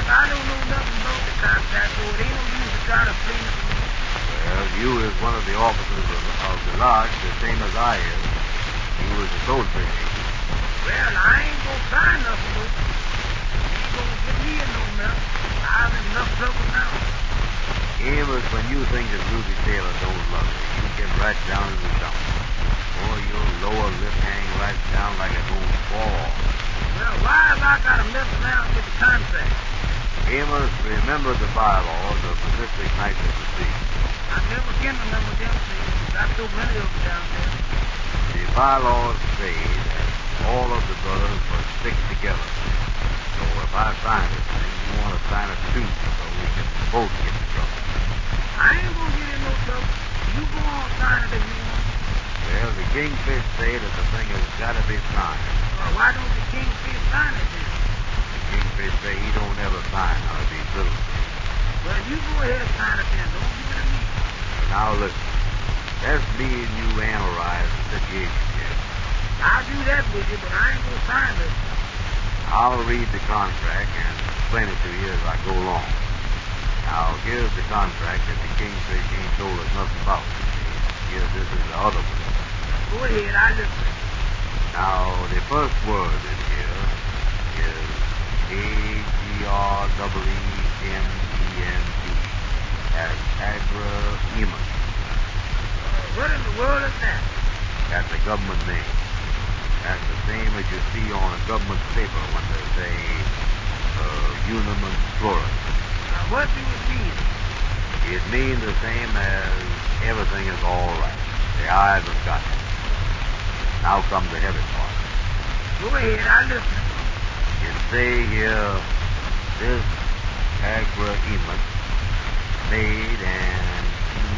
I don't know nothing about the contract, so it ain't no use to try to explain it to me. Well, you is one of the officers of the lodge, the same as I is. You was a soul train agent. Well, I ain't gonna sign nothing, though. You ain't gonna get me in no mess. I'm in enough trouble now. Amos, when you think that Ruby Taylor don't love you, you get right down in the dump. Or your lower lip hang right down like it's going to fall. Well, why have I got to mess around with the contract? Amos, remember the bylaws of Pacific Nights of the Sea. I never can remember them things. Got so many of them down there. The bylaws say that all of the brothers must stick together. So if I sign this thing, you want to sign it too, so we can both get in trouble. I ain't gonna get in no trouble. You go on sign it if you want. Well, the Kingfish say that the thing has got to be signed. Well, why don't the Kingfish sign it then? The Kingfish say he don't ever sign none of these little things. Well, you go ahead and sign it then. Don't give it to me. But now listen, let's me and you analyze the situation here. I'll do that with you, but I ain't gonna sign this. I'll read the contract and explain it to you as I go along. Now, here's the contract that the Kingfish ain't told us nothing about. Here, this is the other one. Go ahead, I listen. Now, the first word in here is A-G-R-E-E-M-E-N-T. That's agreement. What in the world is that? That's a government name. That's the same as you see on a government paper when they say Unum Florida. What do it mean? It means the same as everything is all right. The I's have got it. Now comes the heavy part. Go ahead, I listen. It say here, this agreement made and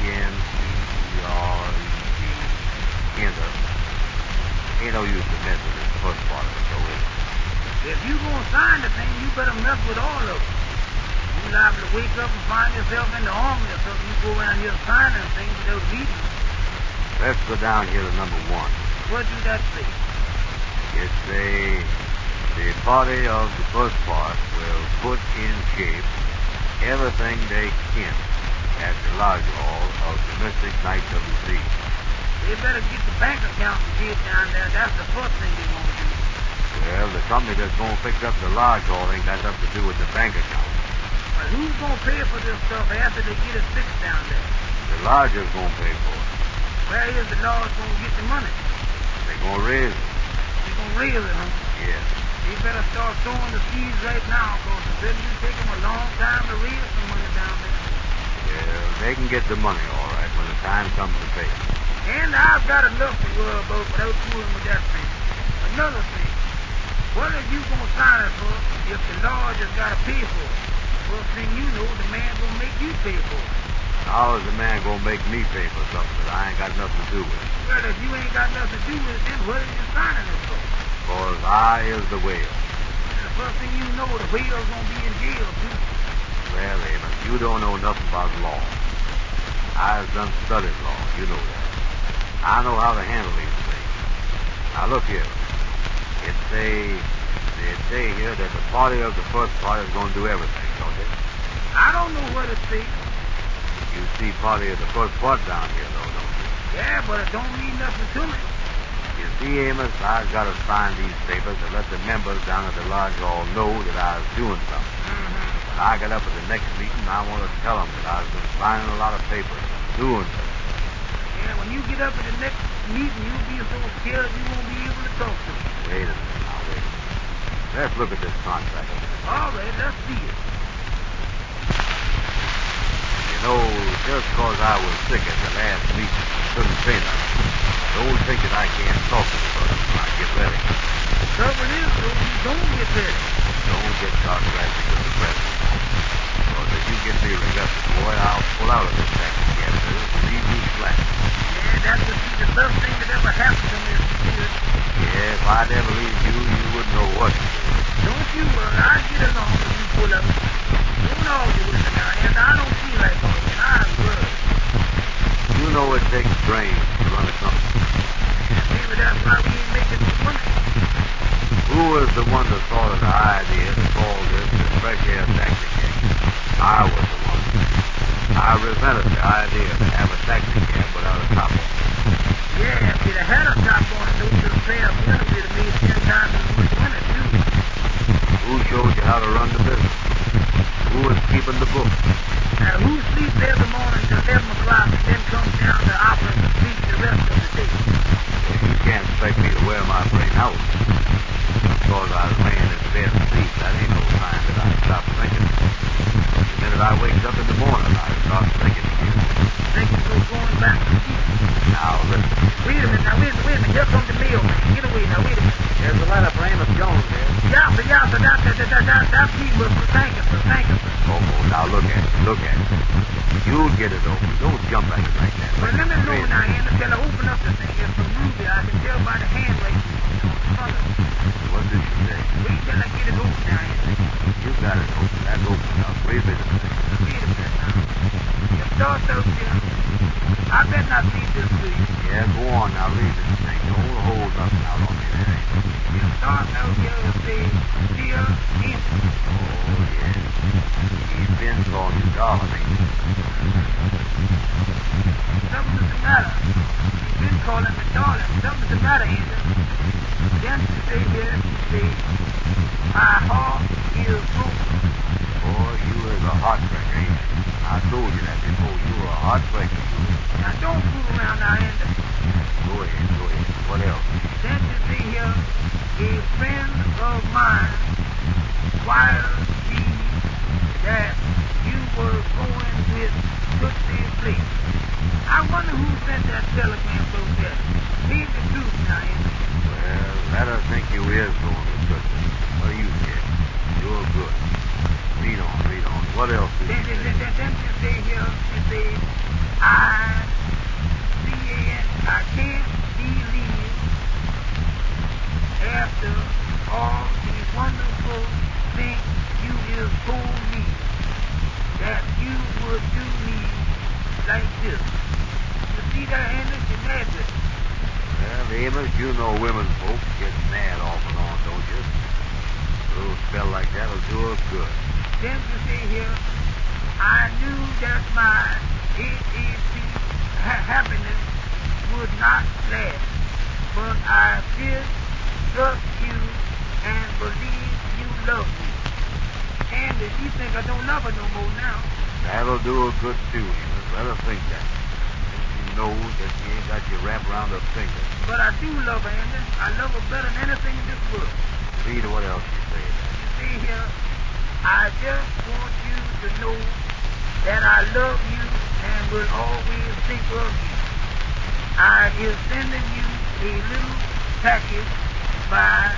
E-N-C-E-R-E-D enter. Ain't no use to mess with this first part of it, though, is it? If you gonna sign the thing, you better mess with all of them. You liable to wake up and find yourself in the army or something. You go around here signing things without reading them. Let's go down here to number one. What do that say? It say, the party of the first part will put in shape everything they can at the lodge hall of Domestic Nights of the Sea. They better get the bank account and get down there. That's the first thing they want to do. Well, the company that's going to fix up the lodge hall ain't got nothing to do with the bank account. Well, who's gonna pay for this stuff after they get it fixed down there? The lodge is going to pay for it. Where is the lodge gonna get the money? They're going to raise it. They gonna raise it, huh? Yes. They better start sowing the seeds right now, because it's going to take them a long time to raise some money down there. Yeah, they can get the money all right when the time comes to pay. And I've got enough to worry about without fooling with that thing. Another thing, what are you gonna sign it for if the lodge has got to pay for it? First thing you know, the man gonna make you pay for it. How is the man going to make me pay for something that I ain't got nothing to do with? Well, if you ain't got nothing to do with it, then what are you signing it for? Because I is the whale. And the first thing you know, the whale's gonna be in jail, too. Well, Amos, you don't know nothing about law. I've done studied law, you know that. I know how to handle these things. Now look here. They say here that the party of the first part is going to do everything, don't they? I don't know what it says. You see party of the first part down here, though, don't you? Yeah, but it don't mean nothing to me. You see, Amos, I've got to sign these papers to let the members down at the lodge all know that I was doing something. Mm-hmm. When I get up at the next meeting, I want to tell them that I've been signing a lot of papers and doing something. Yeah, when you get up at the next meeting, you'll be so scared you won't be able to talk to me. Wait a minute now, wait a minute. Let's look at this contract. All right, let's see it. You know, just because I was sick at the last meeting, I couldn't say nothing. Don't think that I can't talk to the brother when I get ready. The trouble is, though, you don't get ready. Don't get sarcastic with the president. Because if you get me arrested, boy, I'll pull out of this taxi cab business and leave you flat. Yeah, that would be the best thing that ever happened to me if you did. Yeah, if I'd ever leave you, you wouldn't know what to do. Don't you worry, I'll get along with you pull up. Don't argue with me now, and I don't feel like arguing. I'm worried. You know it takes brains to run a company. Maybe that's why we ain't making no money. Who was the one that thought of the idea to call this the fresh air taxi cab. I was the one. I resented the idea to have a taxi cab without a top on. Yeah, if you'd have had a top on it, those little pair of winners would have made 10 times as much money, too. Who showed you how to run the business? Who was keeping the books? Now, who sleeps every morning till 11 o'clock and then comes down to opera to sleep the rest of the day? Well, you can't expect me to wear my brain out. Because I was laying in bed asleep, that ain't no sign that I stop thinking. The minute I wake up in the morning, I start thinking again. Thinking we're going back to sleep. Now, listen. Wait a minute. Here comes the mail, man. Get away now. Wait a minute. There's a letter for Amos Jones here. Yassa. That's people for thanking. Oh, now look at it. You'll get it over. Don't jump at it like that. Well, let me know now, Andy, till I open up the thing. It's from Ruby. I can tell by the handwriting on the front of it. What did she say? Wait till I get it open now, Andy. You got it open. That's open now. Wait a minute. Wait a minute now. You start out here. I better not read this to you. Yeah, go on now. Read this thing. Don't hold nothing out on me there. You start out here and say, Dear Andy. Oh, yeah. He's been calling you darling, ain't he? Something's the matter. He's been calling me darling. Something's the matter, Andy. Then you say here, you say, my heart is broken. Boy, you is a heartbreaker, ain't you? I told you that before. You were a heartbreaker. Now don't fool around now, Andy. Go ahead. What else? Then you say here, a friend of mine wired me that you were going with Tootsie Place. I wonder who sent that telegram book there. Tell the truth now, Andy. Well, let her think you is going with Tootsie. What do you say? You're good. Read on. What else did you say? Then you say here, you say, I can't believe after all the wonderful things you have told me that you would do me like this. You see that, Andy? You're mad with me. Well, Amos, you know women folks get mad off and on, don't you? A little spell like that'll do us good. Then you say here, I knew that my AAP happiness would not last, but I did trust you and believe you love me. And if you think I don't love her no more now, That'll do her good too, Amos. Let her think that. She knows that she ain't got you wrapped around her finger. but I do love her, Andy. I love her better than anything in this world. Read what else you say. You see here, I just want you to know that I love you and will always think of you. I is sending you a little package by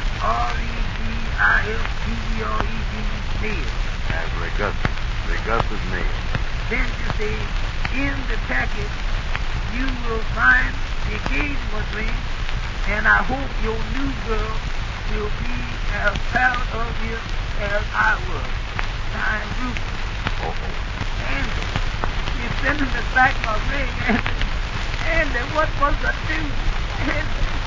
REGISTERED mail. As Regus's mail. Then you see, in the package, you will find the engagement ring, and I hope your new girl will be as proud of you as I was. Signed, Rufus. Andy, you're sending me back my ring, Andy. Andy, what was I do? Andy.